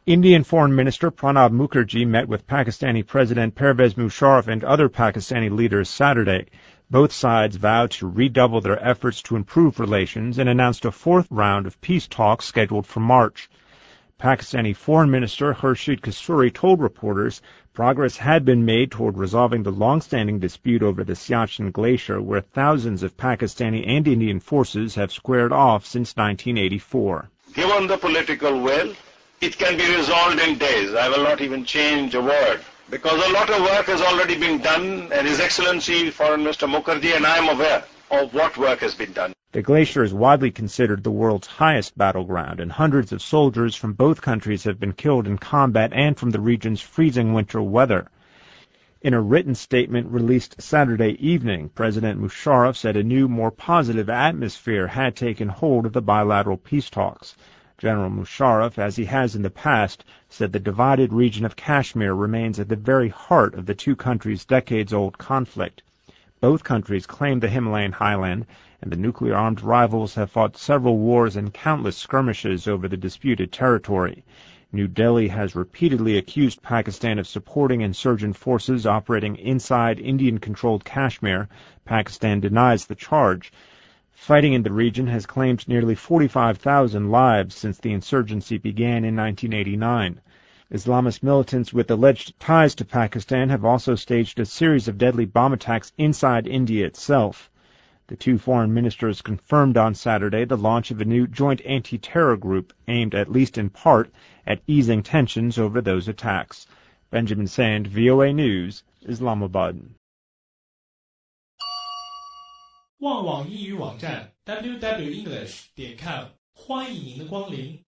Indian Foreign Minister Pranab Mukherjee met with Pakistani President Pervez Musharraf and other Pakistani leaders Saturday. Both sides vowed to redouble their efforts to improve relations and announced a fourth round of peace talks scheduled for March. Pakistani Foreign Minister Khurshid Kasuri told reporters progress had been made toward resolving the long-standing dispute over the Siachen Glacier, where thousands of Pakistani and Indian forces have squared off since 1984. Given the political will, it can be resolved in days. I will not even change a word, because a lot of work has already been done, and His Excellency Foreign Minister Mukherjee and I am aware of what work has been done. The glacier is widely considered the world's highest battleground, and hundreds of soldiers from both countries have been killed in combat and from the region's freezing winter weather. In a written statement released Saturday evening, President Musharraf said a new, more positive atmosphere had taken hold of the bilateral peace talks. General Musharraf, as he has in the past, said the divided region of Kashmir remains at the very heart of the two countries' decades-old conflict. Both countries claim the Himalayan highland, and the nuclear-armed rivals have fought several wars and countless skirmishes over the disputed territory. New Delhi has repeatedly accused Pakistan of supporting insurgent forces operating inside Indian-controlled Kashmir. Pakistan denies the charge. Fighting in the region has claimed nearly 45,000 lives since the insurgency began in 1989. Islamist militants with alleged ties to Pakistan have also staged a series of deadly bomb attacks inside India itself. The two foreign ministers confirmed on Saturday the launch of a new joint anti-terror group aimed, at least in part, at easing tensions over those attacks. Benjamin Sand, VOA News, Islamabad. 旺旺英语网站 www.english.com 欢迎您的光临。